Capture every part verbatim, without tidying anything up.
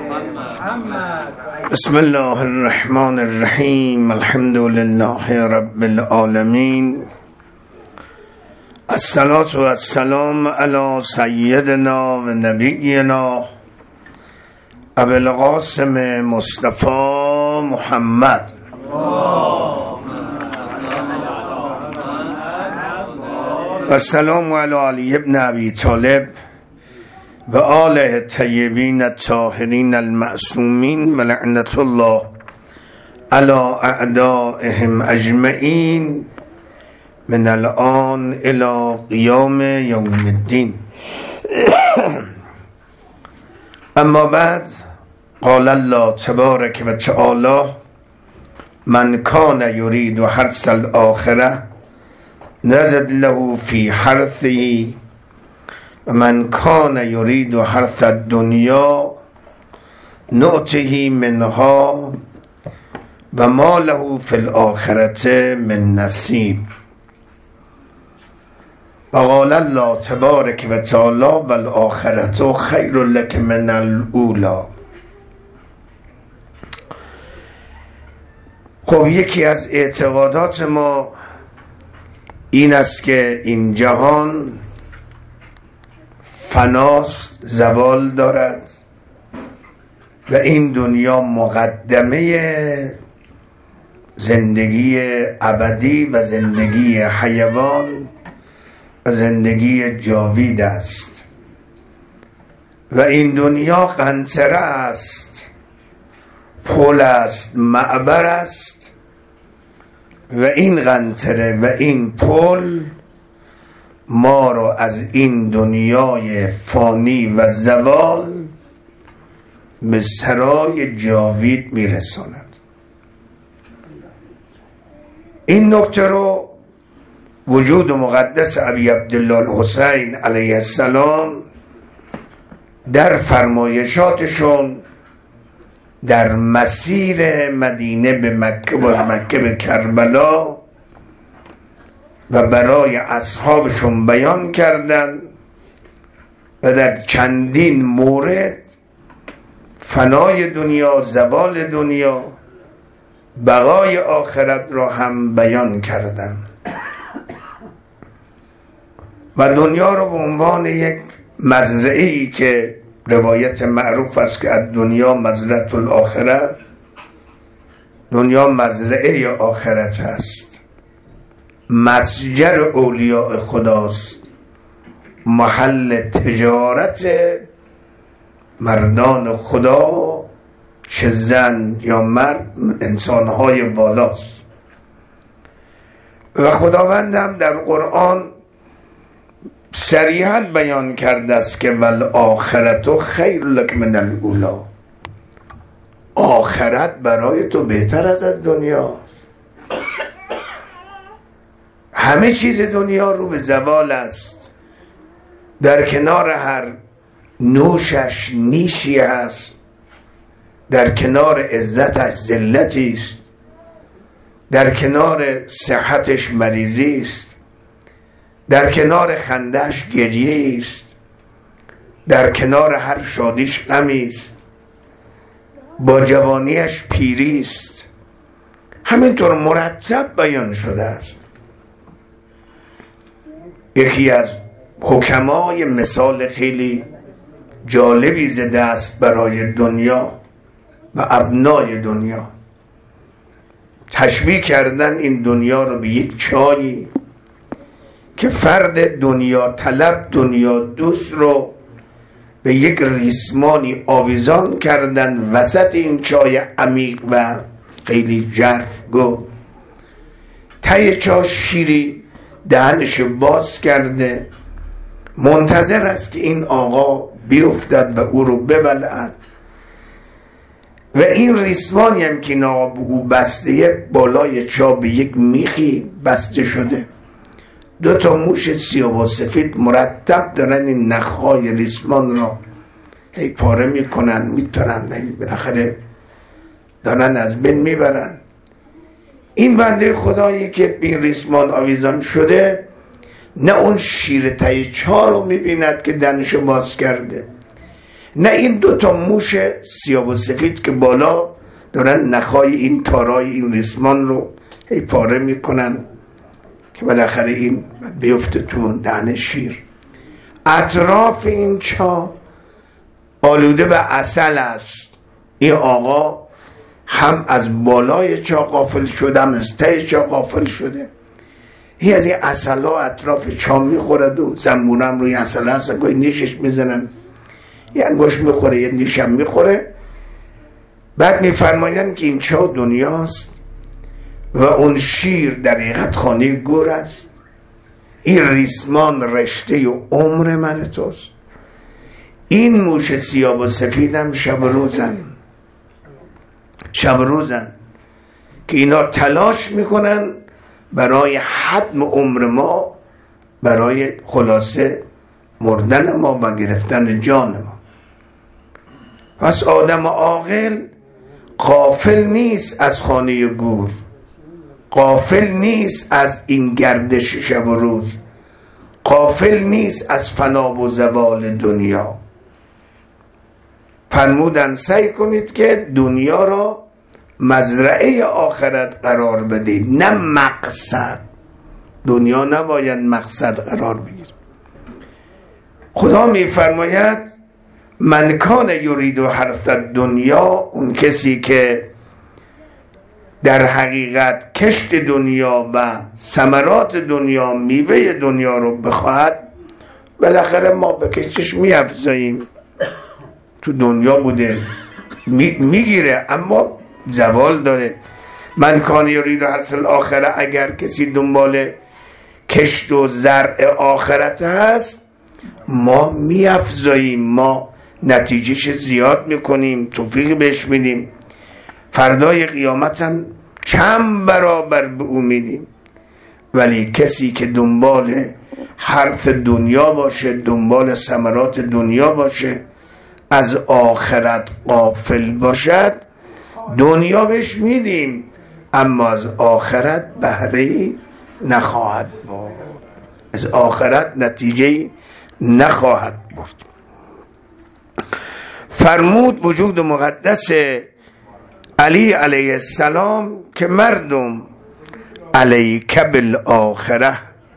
بسم الله الرحمن الرحیم. الحمد لله رب العالمین. الصلاة و السلام علی سیدنا و نبینا ابی القاسم مصطفی محمد و السلام علی علی ابن ابی طالب و آله الطیبین الطاهرین المعصومین و لعنت الله علی اعدائهم اجمعین من الان الى قیام یوم الدین. اما بعد، قال الله تبارک و تعالی: من کان یرید حرث الاخره نزد له فی حرثه و من کان یرید حرث الدنیا نؤته منها و ما له فی الاخره من نصیب. و قال الله تبارک و تعالی: و الاخرة خیر لک من الاولی. خب، یکی از اعتقادات ما این است که این جهان فناست، زوال دارد و این دنیا مقدمه زندگی ابدی و زندگی حیوان و زندگی جاوید است و این دنیا قنطره است، پل است، معبر است و این قنطره و این پل ما رو از این دنیای فانی و زوال به سرای جاوید میرساند. این نکته رو وجود مقدس ابی عبدالله الحسین علیه السلام در فرمایشاتشون در مسیر مدینه به مکه و مکه به کربلا و برای اصحابشون بیان کردن و در چندین مورد فنای دنیا، زوال دنیا، بقای آخرت را هم بیان کردن و دنیا رو به عنوان یک مزرعه‌ای که روایت معروف است که از دنیا مزرعة الاخره، دنیا مزرعه آخرت است، متجر اولیاء خداست، محل تجارت مردان خدا، چه زن یا مرد، انسانهای والاست. و خداوندم در قرآن صریحاً بیان کرده است که والآخرة خیر لک من الاولی. آخرت برای تو بهتر از دنیا. همه چیز دنیا رو به زوال است، در کنار هر نوشش نیشی است، در کنار عزتش ذلتی است، در کنار صحتش مریضی است، در کنار خندش گریه است، در کنار هر شادیش غمی است، با جوانیش پیری است. همینطور مرتب بیان شده است. یکی از حکمای مثال خیلی جالبی زده است برای دنیا و ابنای دنیا. تشبیه کردن این دنیا رو به یک چایی که فرد دنیا طلب، دنیا دوست رو به یک ریسمانی آویزان کردن وسط این چای عمیق و خیلی ژرفگو. ته چای شیری دهنش باز کرده، منتظر است که این آقا بیفتد و او رو ببلعد و این ریسمانی هم که این آقا به او بسته، بالای چا به یک میخی بسته شده. دو تا موش سیاه و سفید مرتب دارن این نخهای ریسمان را هی پاره میکنن، میترن، بالاخره دارن از بین میبرن. این بنده خدایی که بین ریسمان آویزان شده نه اون شیر تای چا رو میبیند که دنشو باز کرده، نه این دو تا موش سیاه و سفید که بالا دارن نخای این تارای این ریسمان رو هی پاره میکنن که بالاخره این بیفته تو دهن شیر. اطراف این چاه آلوده به عسل است. این آقا هم از بالای چاه غافل شده، هم از ته چاه غافل شده. این از این عسل ها اطراف چاه میخورد و زنبونه هم روی عسل هست، گاهی نیشش میزنن، یه انگوش میخوره، یه نیشم میخوره. بعد میفرمایند که این چاه دنیاست و اون شیر در حقیقت خانه گور است. این ریسمان رشته و عمر من توست. این موش سیاه و سفیدم شب روزن شب روزن که اینا تلاش میکنن برای حتم عمر ما، برای خلاصه مردن ما و گرفتن جان ما. پس آدم عاقل غافل نیست از خانه گور، غافل نیست از این گردش شب و روز، غافل نیست از فنا و زوال دنیا. فرمودن سعی کنید که دنیا را مزرعه آخرت قرار بدید، نه مقصد. دنیا نباید مقصد قرار بگیره. خدا می فرماید من کان یرید و حرث دنیا، اون کسی که در حقیقت کشت دنیا و ثمرات دنیا، میوه دنیا رو بخواهد، بالاخره ما به کشتش میافزاییم. تو دنیا بوده می، میگیره اما زوال داره. من کان یرید و حرث الاخره، اگر کسی دنبال کشت و زرع آخرت هست، ما میافزاییم، ما نتیجهش زیاد میکنیم، توفیق بهش میدیم. فردای قیامت هم چند برابر به او میدیم. ولی کسی که دنبال حرث دنیا باشه، دنبال ثمرات دنیا باشه، از آخرت غافل باشد، دنیا بهش میدیم اما از آخرت بهره‌ای نخواهد بود، از آخرت نتیجه نخواهد برد. فرمود وجود مقدس علی علیه السلام که مردم علیک بالآخره،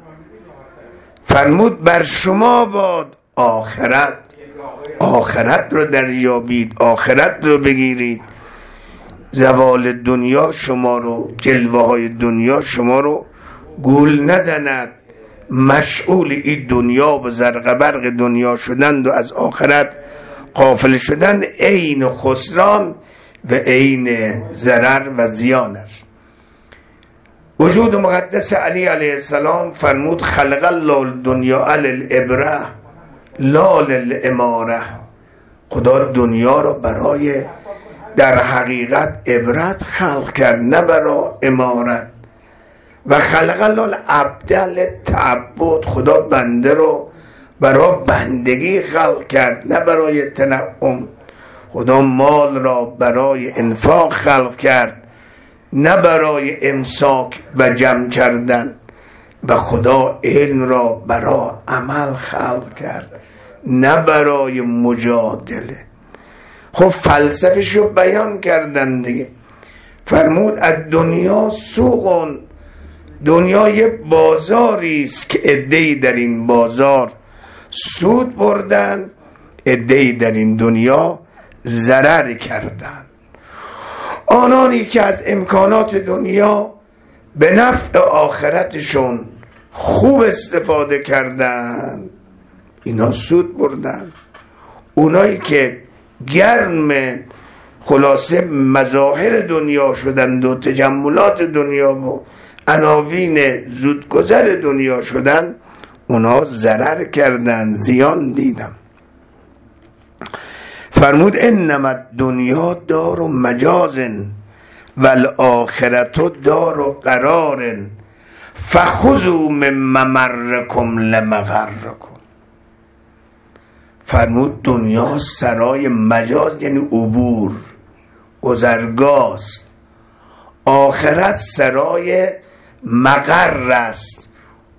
فرمود بر شما باد آخرت، آخرت رو دریابید، آخرت رو بگیرید. زوال دنیا شما رو، جلوه های دنیا شما رو گول نزند. مشغول این دنیا و زرق برق دنیا شدند و از آخرت غافل شدند، عین خسران و عین ضرر و زیان است. وجود مقدس علی علیه السلام فرمود خلق الله الدنیا علی العبره لا للاماره. خدا دنیا را برای در حقیقت عبرت خلق کرد، نه برای امارت. و خلق الله العبد للتعبد، خدا بنده رو برای بندگی خلق کرد، نه برای تنعم. خدا مال را برای انفاق خلق کرد، نه برای امساک و جمع کردن. و خدا علم را برای عمل خلق کرد، نه برای مجادله. خب فلسفه‌ش رو بیان کردن دیگه. فرمود از دنیا سوقون، دنیا یه بازاری است که عده‌ای در این بازار سود بردن، عده‌ای در این دنیا ضرر کردن. آنانی که از امکانات دنیا به نفع آخرتشون خوب استفاده کردن، اینا سود بردن. اونایی که گرم خلاصه مظاهر دنیا شدند و تجملات دنیا و عناوین زودگذر دنیا شدن، اونا ضرر کردن، زیان دیدن. فرمود انما دنیا دار و مجاز والآخرت دار و قرار فخذوا من ممرکم لمغرکم. فرمود دنیا سرای مجاز یعنی عبور، گذرگاست. آخرت سرای مقر است،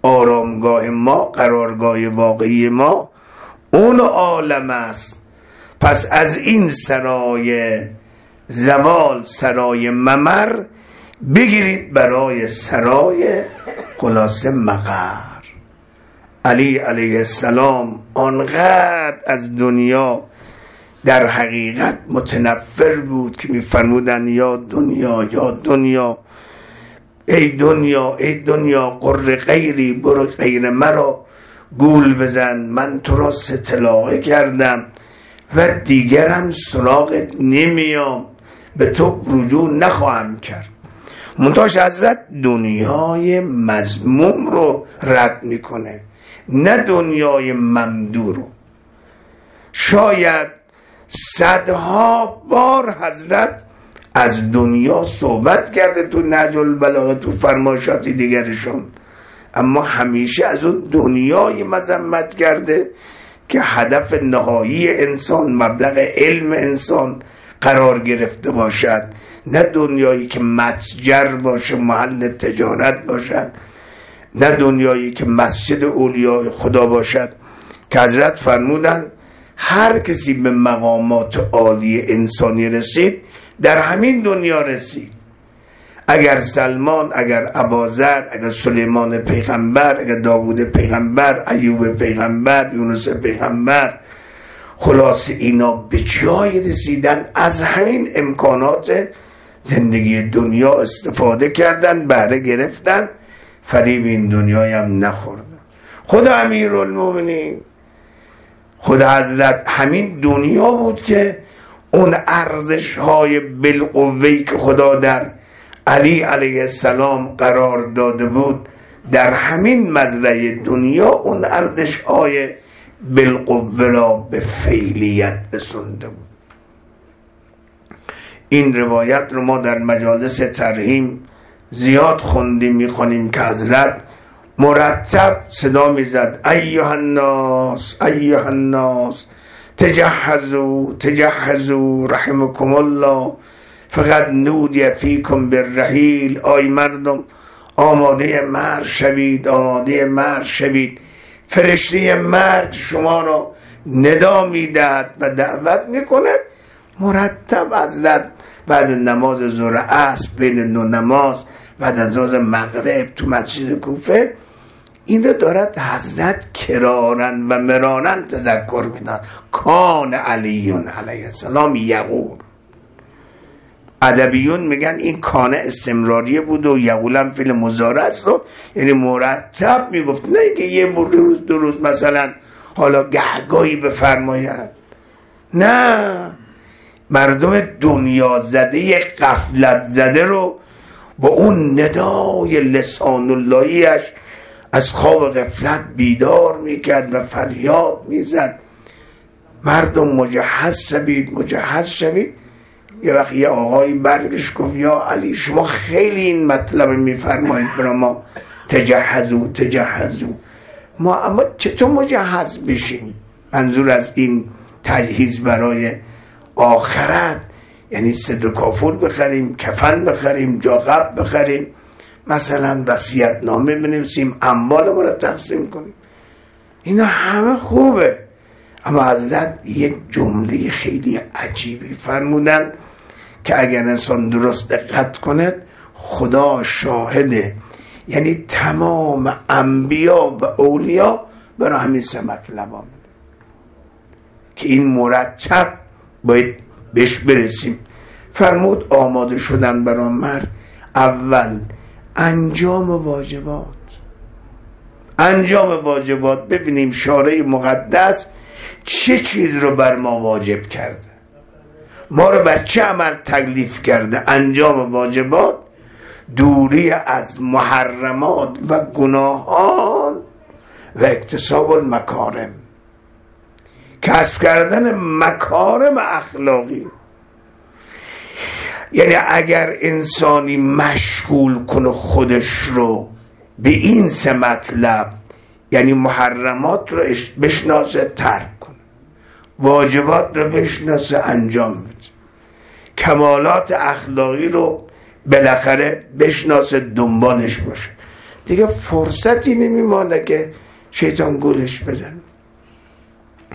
آرامگاه ما، قرارگاه واقعی ما اون عالم است. پس از این سرای زوال، سرای ممر، بگیرید برای سرای خلاصه مقر. علی علیه السلام آنقدر از دنیا در حقیقت متنفر بود که میفرمودن یا دنیا یا دنیا، ای دنیا ای دنیا، قر غیری، برو غیر مرا گول بزن، من تو را ستلاقه کردم و دیگرم سراغت نمیام، به تو رجوع نخواهم کرد. منتاش حضرت دنیای مذموم رو رد میکنه، نه دنیای ممدوح رو. شاید صدها بار حضرت از دنیا صحبت کرده تو نهج البلاغه، تو فرمایشات دیگرشون، اما همیشه از اون دنیای مذمت کرده که هدف نهایی انسان، مبلغ علم انسان قرار گرفته باشد، نه دنیایی که متجر باشه، محل تجارت باشد، نه دنیایی که مسجد اولیاء خدا باشد. که حضرت فرمودن هر کسی به مقامات عالی انسانی رسید در همین دنیا رسید. اگر سلمان، اگر ابوذر، اگر سلیمان پیغمبر، اگر داوود پیغمبر، ایوب پیغمبر، یونس پیغمبر، خلاص اینا به جای رسیدن از همین امکانات زندگی دنیا استفاده کردن، بهره گرفتن، فریب این دنیای هم نخوردن. خود امیرالمومنین، خود حضرت همین دنیا بود که اون ارزش های بالقوه‌ای که خدا در علی علیه السلام قرار داده بود، در همین مزرعه دنیا اون ارزش های بالقوه را به فعلیت رسونده بود. این روایت رو ما در مجالس ترحیم زیاد خوندیم، میخونیم که حضرت مرتب صدا میزد ایها الناس ایها الناس تجهزوا تجهزوا رحمكم الله فقد نودی فیکم بالرحیل. آی مردم آماده مرگ شوید، آماده مرگ شوید، فرشته مرگ شما را ندا میدهد و دعوت میکند. مرتب حضرت بعد نماز ظهر عصر، بین نو نماز، بعد از نماز مغرب تو مسجد کوفه، این رو دارد حضرت کرارن و مرارن تذکر میدن. کان علیون علیه السلام یقول، ادبیون میگن این کان استمراریه بود و یقولم فعل مضارع است رو، یعنی مرتب میگفت، نه اینکه یه بور روز دو روز مثلا حالا گهگاهی بفرماید. نه، مردم دنیا زده، غفلت زده رو با اون ندای لسان اللهیش از خواب غفلت بیدار میکرد و فریاد میزد مردم مجهز شوید، مجهز شوید. یه وقت یه آقایی برگش گفت یا علی شما خیلی این مطلب میفرمایید برای ما، تجهزو تجهزو. ما اما چطور مجهز بشیم؟ منظور از این تجهیز برای آخرت یعنی صدر کافور بخریم، کفن بخریم، جاقب بخریم، مثلا وصیت نامه بنویسیم، اموال ما را تقسیم کنیم. اینا همه خوبه، اما حضرت یک جمله خیلی عجیبی فرمودن که اگر انسان درست دقت کند خدا شاهده، یعنی تمام انبیا و اولیا برای همین سه مطلب آمده که این مرتب باید بهش برسیم. فرمود آماده شدن برای مرد، اول انجام واجبات. انجام واجبات، ببینیم شارع مقدس چه چیز رو بر ما واجب کرده، ما رو بر چه عمل تکلیف کرده. انجام واجبات، دوری از محرمات و گناهان و اکتساب المکارم، کسب کردن مکارم اخلاقی. یعنی اگر انسانی مشغول کنه خودش رو به این سه مطلب، یعنی محرمات رو بشناسه ترک کنه، واجبات رو بشناسه انجام بده، کمالات اخلاقی رو بالاخره بشناسه دنبالش باشه، دیگه فرصتی نمیمانه که شیطان گولش بزن.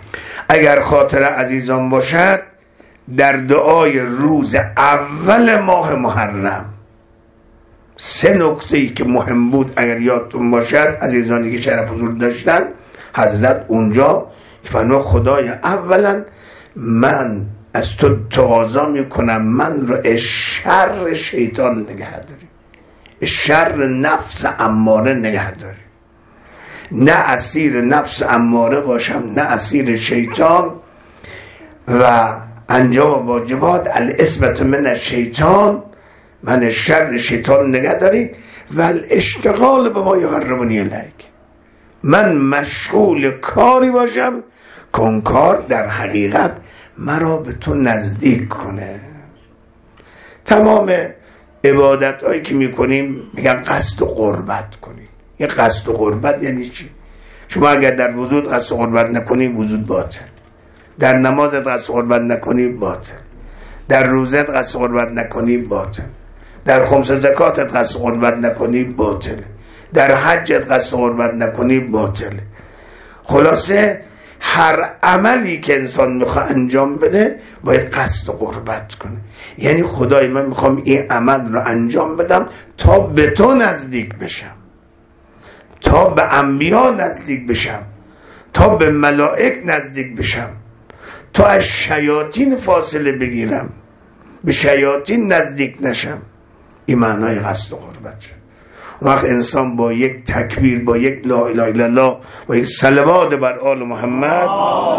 اگر خاطر عزیزان باشد در دعای روز اول ماه محرم سه نکته ای که مهم بود اگر یادتون باشد، عزیزانی که شرف حضور داشتن، حضرت اونجا فرمود خدای اولا من از تو تقاضا میکنم من رو از شر شیطان نگه داری، شر نفس اماره نگه داری، نه اسیر نفس اماره باشم نه اسیر شیطان، و انجام واجبات الاسمت من الشیطان، من شر شیطان نگه داری، و الاشتغال به ما یحرمنی الیک، من مشغول کاری باشم که اون کار در حقیقت مرا به تو نزدیک کنه. تمام عبادت هایی که میکنیم میگن قصد و قربت کنیم. یه قصد و قربت یعنی چی؟ شما اگر در وضو قصد و قربت نکنیم وضو باطل، در نمازت قصد و قربت نکنیم باطل، در روزت قصد و قربت نکنیم باطل، در خمس زکاتت قصد و قربت نکنیم باطل، در حجت قصد و قربت نکنیم باطل. خلاصه هر عملی که انسان میخواد انجام بده باید قصد و قربت کنه، یعنی خدای من میخوام این عمل رو انجام بدم تا به تو نزدیک بشم، تا به انبیا نزدیک بشم، تا به ملائک نزدیک بشم، تا از شیاطین فاصله بگیرم، به شیاطین نزدیک نشم. این معنای قصد و قربت شد. وقت انسان با یک تکبیر، با یک لا اله الا الله، با یک صلوات بر آل محمد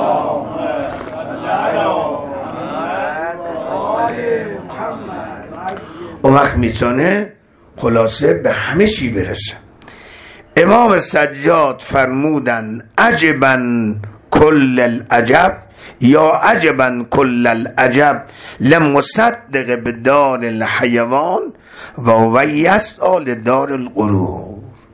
اون وقت میتونه خلاصه به همه چی برسه. امام سجاد فرمودن عجبا کل العجب یا عجبا کل العجب لمصدق بدار الحیوان و هو یسعی دار الغرور.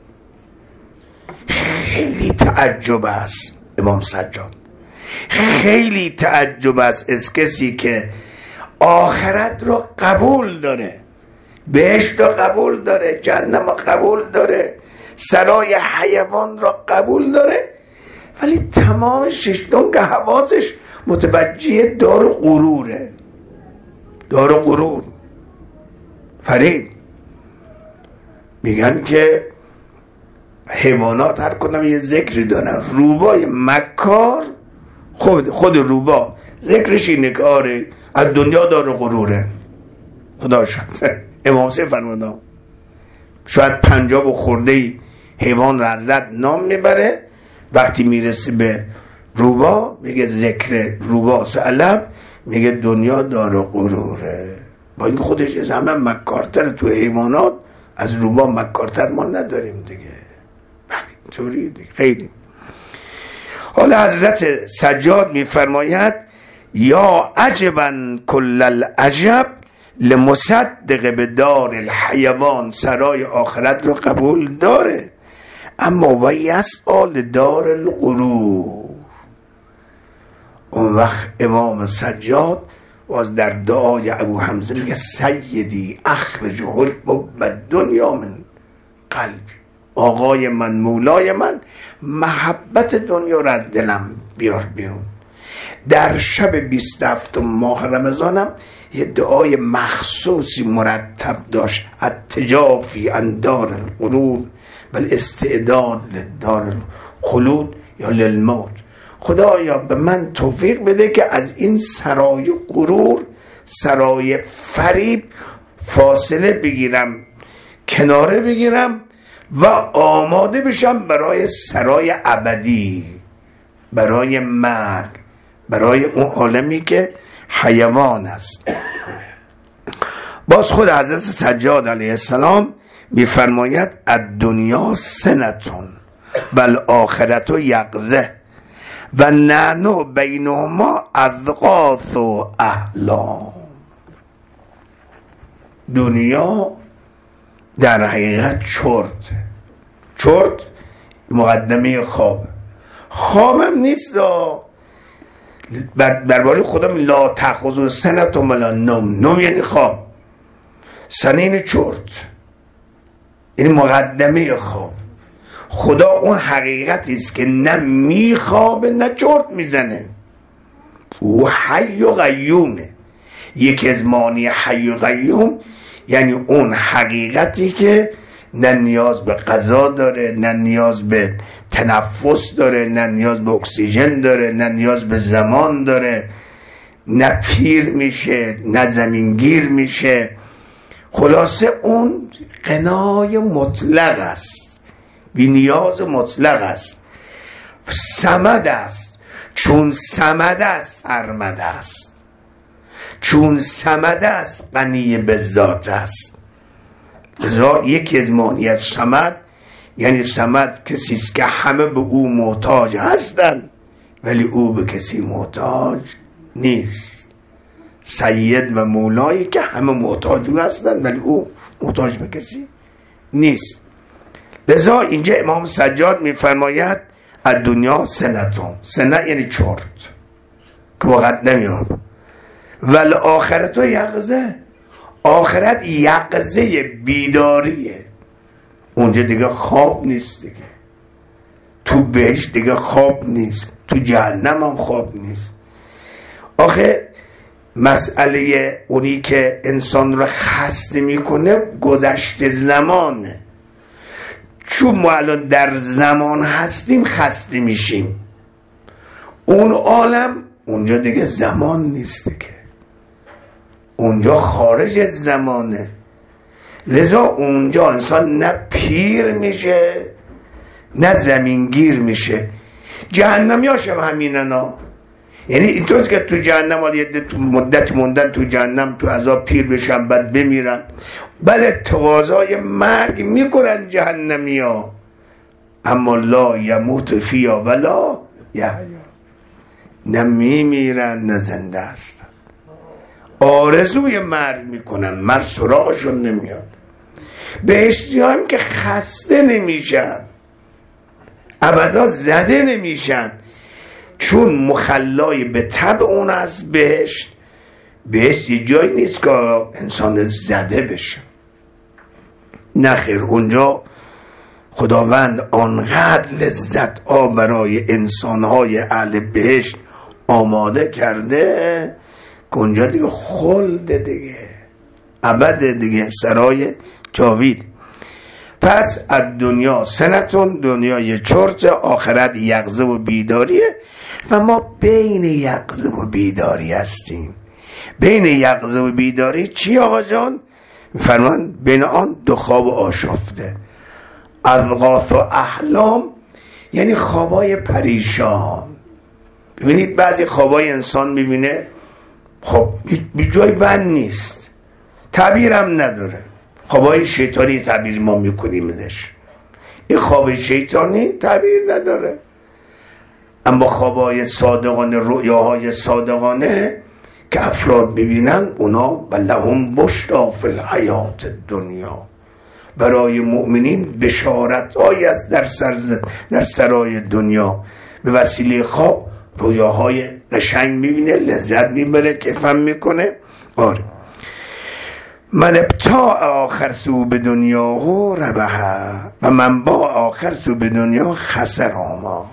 خیلی تعجب است امام سجاد، خیلی تعجب است از کسی که آخرت رو قبول داره، بهشت رو قبول داره، جهنم رو قبول داره، سرای حیوان رو قبول داره، ولی تمام ششتونگ حواسش متوجه دار غروره. دار غرور فرید میگن که حیوانات هر کدام یه ذکری دارن. روبای مکار خود خود روبا ذکرش اینه که آره از دنیا دار غروره. خدا شد امام سه فرمودن شاید پنجاب و خورده حیوان را از لد نام میبره، وقتی میرسه به روبا میگه ذکر روبا سعلب، میگه دنیا دار غروره. با این خودش از همه مکارتر تو حیوانات، از روبا مکارتر ما نداریم دیگه. بله اینطوری دیگه. خیلی حالا حضرت سجاد میفرماید یا عجبا کل العجب لمصدق به دار الحیوان، سرای آخرت رو قبول داره، اما و یسعی دار الغرور. اون وقت امام سجاد واز در دعای ابو حمزه میگه سیدی اخرج حب الدنیا من قلب، آقای من مولای من محبت دنیا را از دلم بیار بیرون. در شب بیست و هفتم ماه رمضانم یه دعای مخصوصی مرتب داشت، التجافی عن دار الغرور بل استعداد لدار الخلود یا للموت. خدایا به من توفیق بده که از این سرای غرور، سرای فریب فاصله بگیرم، کناره بگیرم و آماده بشم برای سرای ابدی، برای مرگ، برای اون عالمی که حیوان است. باز خود حضرت سجاد علیه السلام میفرماید الدنیا سنتون بل آخرت یقظه و نعنو بینهما اذقاث و احلام. دنیا در حقیقت چرت، چرت مقدمه خواب، خوابم نیست. برباره خودم لا تأخذوا سنة ولا نوم، نوم یعنی خواب، سنین چرت یعنی مقدمه خواب. خدا اون حقیقتی است که نه میخوابه نه چرت میزنه. او حی و قیومه. یکی از معنی حی و قیوم یعنی اون حقیقتی که نه نیاز به غذا داره، نه نیاز به تنفس داره، نه نیاز به اکسیژن داره، نه نیاز به زمان داره، نه پیر میشه نه زمینگیر میشه. خلاصه اون غنای مطلق است، بی نیاز مطلق است، صمد است. چون صمد است سرمد است، چون صمد است غنی به ذات است. لذا یکی از معنی از صمد یعنی صمد کسی است که همه به او محتاج هستند ولی او به کسی محتاج نیست. سید و مولایی که همه محتاج او هستند ولی او محتاج به کسی نیست. لذا اینجا امام سجاد میفرماید از دنیا سنتون، سنه یعنی چرت که وقت نمیاد، ولی آخرت و یقظه، آخرت یقظه بیداریه. اونجا دیگه خواب نیست، دیگه تو بهشت دیگه خواب نیست، تو جهنم هم خواب نیست. آخه مسئله اونی که انسان رو خسته میکنه گذشته زمانه. چون ما الان در زمان هستیم خسته میشیم. اون عالم اونجا دیگه زمان نیست که، اونجا خارج از زمانه. لذا اونجا انسان نه پیر میشه نه زمینگیر میشه. جهنمی ها شب همیننا، یعنی اینطورست که تو جهنم حالا یه مدت موندن تو جهنم تو عذاب پیر بشن بعد بمیرن، بله تقاضای مرگ میکنن جهنمی ها، اما لا یموت فیها ولا یحیا، نه میمیرن نه زنده هستن. آرزوی مرگ میکنن، مرگ سراغشون نمیاد. بهشتی هم که خسته نمیشن، ابدا زده نمیشن، چون مخلای به طبع اون از بهشت. بهشت یه جایی نیست که انسان زده بشه، نخیر. اونجا خداوند آنقدر لذت ها برای انسانهای اهل بهشت آماده کرده که اونجا دیگه خلد دیگه، ابد دیگه، سرای جاوید. پس از دنیا سنتون، دنیا یه چرت، آخرت یقظه و بیداریه و ما بین یقظه و بیداری هستیم. بین یقظه و بیداری چی آقا جان؟ فرمان بین آن دو خواب آشفته. اضغاث و احلام یعنی خوابای پریشان. ببینید بعضی خوابای انسان میبینه خب بی جای بند نیست، تعبیرم نداره. خوابای شیطانی تعبیر ما میکنیم ازش، این خواب شیطانی تعبیر نداره. اما خوابای صادقانه، رؤیاهای صادقانه که افراد ببینن، اونا لهم بشری فی الحیات دنیا، برای مؤمنین بشارت هایی است در, سر در سرای دنیا. به وسیله خواب رویاهای قشنگ میبینه، لذت میبره، کیفم میکنه. آره من ابتاع آخر سو به دنیا و ربحه و من با آخر سو به دنیا خسر آما.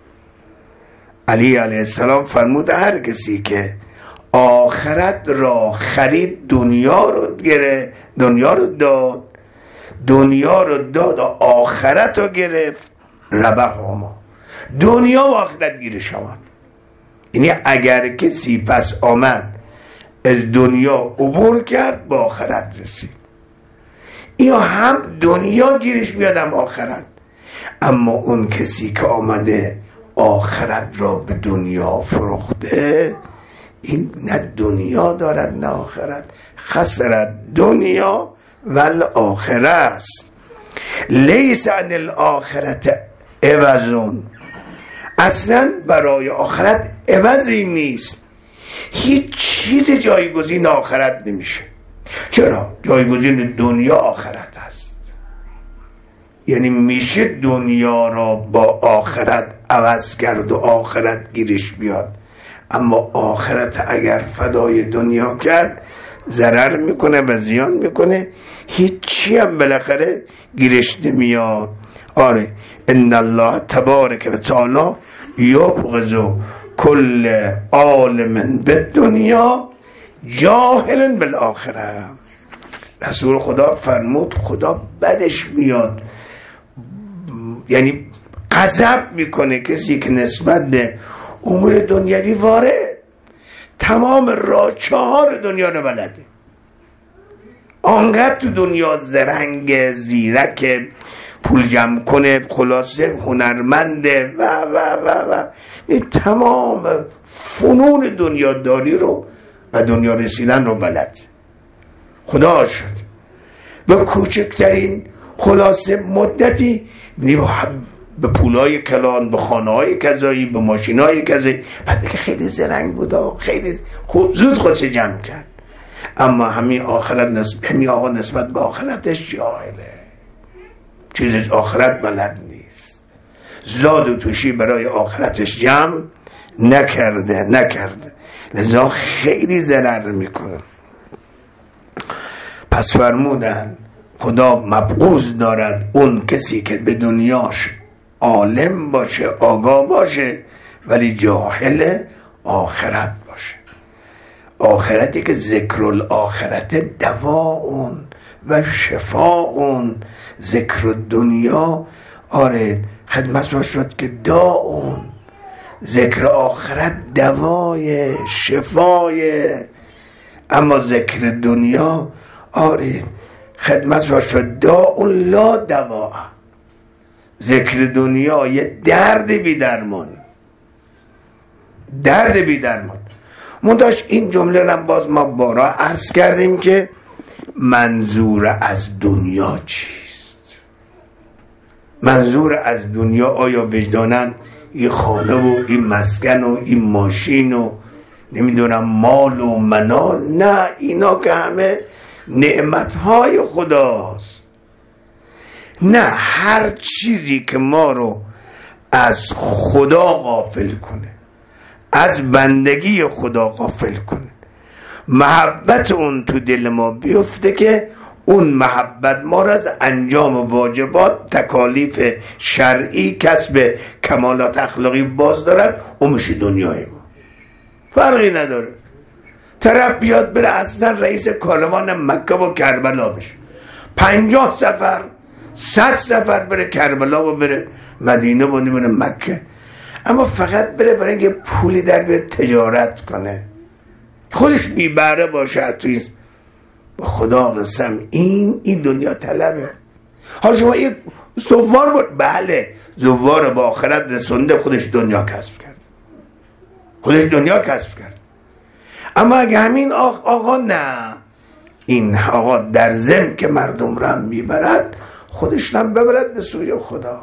علی علیه السلام فرمود هر کسی که آخرت را خرید، دنیا رو گره، دنیا رو داد، دنیا رو داد و آخرت رو گرفت، ربح آما، دنیا و آخرت گیرش آمد. یعنی اگر کسی پس آمد از دنیا عبور کرد با آخرت رسید. یا هم دنیا گیرش بیاد هم آخرت. اما اون کسی که آمده آخرت را به دنیا فروخته، این نه دنیا دارد نه آخرت. خسرت دنیا ول آخره است. لیس عن الاخرت عوضون، اصلا برای آخرت عوضی نیست. هیچ چیز جایگزین آخرت نمیشه. چرا؟ جایگزین دنیا آخرت است. یعنی میشه دنیا را با آخرت عوض کرد و آخرت گیرش بیاد، اما آخرت اگر فدای دنیا کرد ضرر میکنه و زیان میکنه، هیچی هم بالاخره گیرش نمیاد. آره ان الله تبارک و تعالی یبغض کل عالم به دنیا جاهل بالآخره. رسول خدا فرمود خدا بدش میاد، یعنی غضب میکنه کسی که نسبت به امور دنیوی وارد تمام راه چهار دنیا رو بلده، آنقدر تو دنیا زرنگ زیرک پول جمع کنه، خلاصه هنرمنده و و و و تمام فنون دنیا داری رو و دنیا رسیدن رو بلد. خدا شد به کوچکترین خلاصه مدتی به پولای کلان، به خانه‌های کذایی، به ماشین‌های کذایی، بعد که خیلی زرنگ بود، خیلی خوب زود خودش جمع کرد. اما همین آخرت نسبت همین آقا نسبت به آخرتش جاهله، چیزش آخرت بلد نیست، زاد و توشی برای آخرتش جمع نکرده نکرده لذا خیلی ضرر میکنه. پس فرمودن خدا مبغوض دارد اون کسی که به دنیاش عالم باشه، آگاه باشه، ولی جاهل آخرت باشه. آخرتی که ذکر الاخرت دواء و شفاء، ذکر دنیا آره خدمت باشد که داء، ذکر آخرت دوای شفای، اما ذکر دنیا آره خدمت باشد داء لا دواء، ذکر دنیا یه درد بی درمان، درد بی درمان. منتاش این جمله رو باز ما بارا عرض کردیم که منظور از دنیا چیست؟ منظور از دنیا آیا وجدانن این خانه و این مسکن و این ماشین و نمیدونم مال و منال؟ نه، اینا که همه نعمتهای خداست. نه، هر چیزی که ما رو از خدا غافل کنه، از بندگی خدا غافل کنه، محبت اون تو دل ما بیفته که اون محبت ما را از انجام واجبات، تکالیف شرعی، کسب کمالات اخلاقی باز دارد، اون میشه دنیای ما. فرقی نداره طرف بیاد بره اصلا رئیس کاروان مکه و کربلا بشه، پنجاه سفر صد سفر بره کربلا و بره مدینه و نمیره مکه، اما فقط بره برای اینکه پولی در بیاره تجارت کنه، خودش بی بهره باشه توی با خدا قسم این این دنیا طلبه. حالا شما این زوار بود، بله زوار با آخرت رسونده، خودش دنیا کسب کرد، خودش دنیا کسب کرد. اما اگه همین آقا نه، این آقا در ضمن که مردم را میبرد خودش را ببرد به سوی خدا.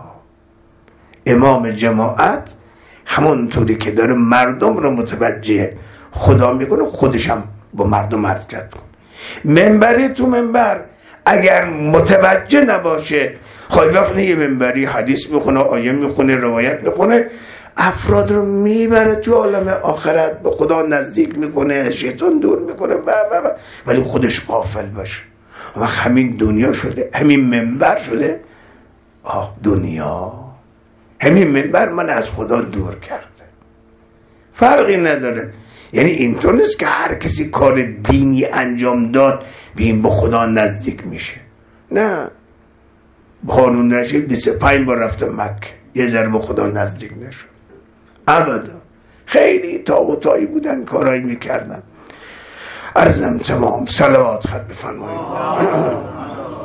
امام جماعت همونطوری که داره مردم رو متوجه خدا میکنه، خودش هم با مردم حرکت کن. منبری تو منبر اگر متوجه نباشه، خواهی وقت یه منبری حدیث میخونه، آیه میخونه، روایت میخونه، افراد رو میبره تو عالم آخرت، به خدا نزدیک میکنه، شیطان دور میکنه و و و ولی خودش غافل باشه. و همین دنیا شده، همین منبر شده آه دنیا، همین منبر من از خدا دور کرده. فرقی نداره، یعنی اینطور نیست که هر کسی کار دینی انجام داد بیم به خدا نزدیک میشه. نه، هارون رشید بیست و پنج بار رفته مکه، یه ذره به خدا نزدیک نشد ابدا. خیلی طاغوتایی بودن، کارایی میکردن. عرضم تمام. صلوات خط بفرمایید.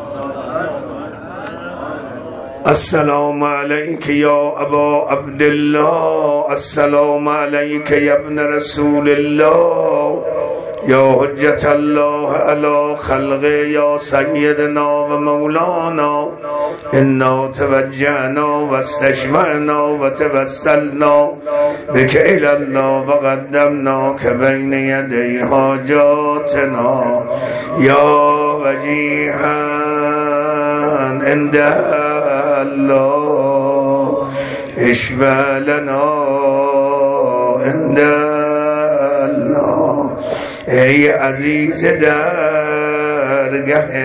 السلام علیک یا ابا عبدالله، السلام علیک یا ابن رسول الله، یا حجت الله علی خلقه، یا سیدنا و مولانا، انا توجهنا و استشفعنا و توسلنا بک الی الله و قدمنا که بین یدی حاجاتنا، یا وجیها عند الله اشفع لنا عند الله. ای عزیز درگه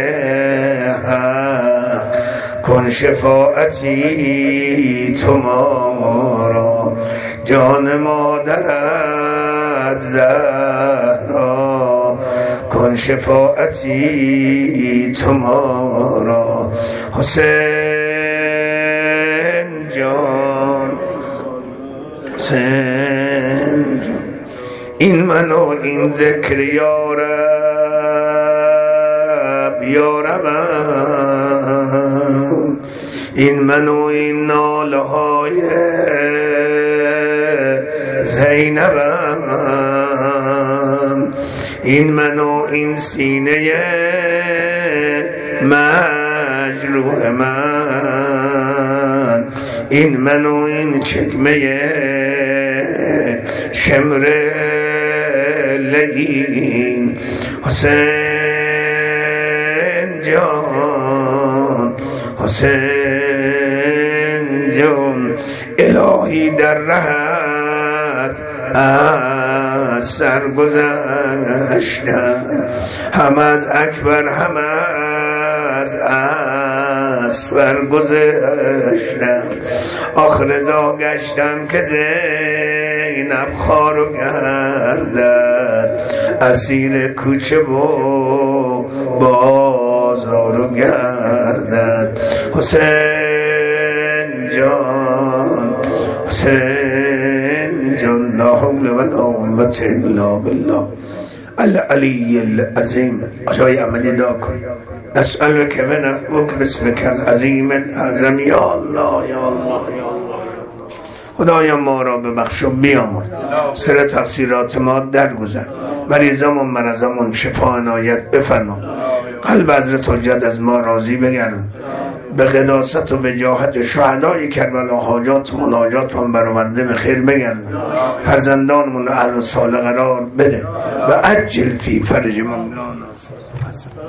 حق کن شفاعتی تو ما را، جان مادرت زهرا کن شفاعتی تو ما را حسین جان حسین جان این من و این ذکر یارب یاربم این من و این ناله های زینبم این من و این سینه مجروح من این من و این چکمه شمر لئین حسین جان حسین جان الهی در رهت از سر گذشتم هم از اکبر هم از اصغر گذشتم آخر زا گشتم که زینب خوار و گردد اسیر کوچه و بازار و گردد حسین جان حسین جان لا حول ولا قوة الا بالله العلی العظیم. جای عملی دا کن اسألک من ابوک بسمک العظیم الاعظم یا الله یا الله یا الله. خدایا ما را ببخش و بیامرز سر تقصیرات ما درگذر مریضمون مرضمون شفا عنایت بفرما قلب حضرت حجت از ما راضی بگردون به قداست و به جاهت شهدای کربلا حاجات مناجات و برآورده به خیر بگردون فرزندانمون اهل و صالح قرار بده و عجل فی فرج مولانا.